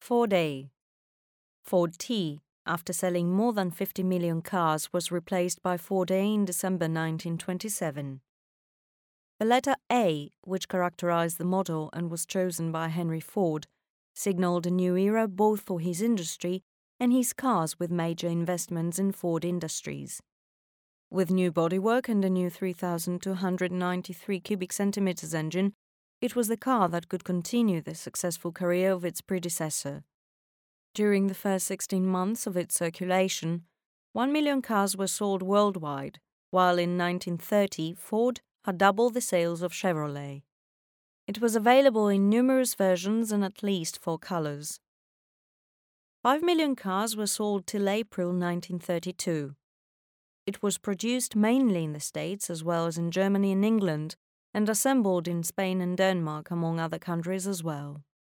Ford A. Ford T, after selling more than 50 million cars, was replaced by Ford A in December 1927. The letter A, which characterized the model and was chosen by Henry Ford, signaled a new era both for his industry and his cars, with major investments in Ford Industries. With new bodywork and a new 3,293 cubic centimeters engine, it was the car that could continue the successful career of its predecessor. During the first 16 months of its circulation, 1 million cars were sold worldwide, while in 1930 Ford had doubled the sales of Chevrolet. It was available in numerous versions and at least 4 colors. 5 million cars were sold till April 1932. It was produced mainly in the States as well as in Germany and England, and assembled in Spain and Denmark, among other countries as well.